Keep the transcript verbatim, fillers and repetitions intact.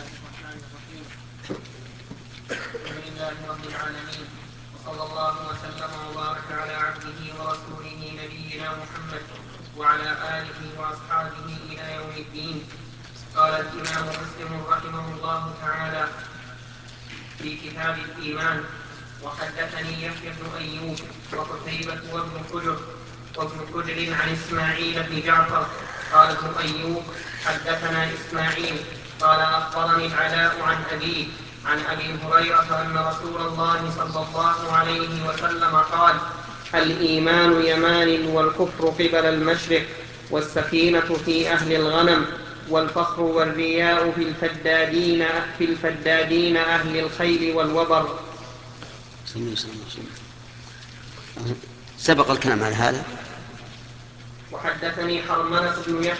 الرحمن الرحيم. الحمد لله رب العالمين، وصلى الله وسلم وبارك على عبده ورسوله نبينا محمد وعلى آله وأصحابه إلى يوم الدين. قال الإمام مسلم رحمه الله تعالى في كتاب الإيمان: وحدثني يحيى بن أيوب وقتيبة وابن حجر وابن حجر عن إسماعيل بن جعفر قال ابن أيوب: حدثنا إسماعيل قال أخبرني العلاء عن أبيه عن أبي هريرة أن رسول الله صلى الله عليه وسلم قال: الإيمان يمان والكفر قبل المشرق، والسكينة في أهل الغنم، والفخر والرياء في الفدادين, في الفدادين أهل الخيل والوبر. سبق الكلام على هذا. وحدثني حرملة بن يحيى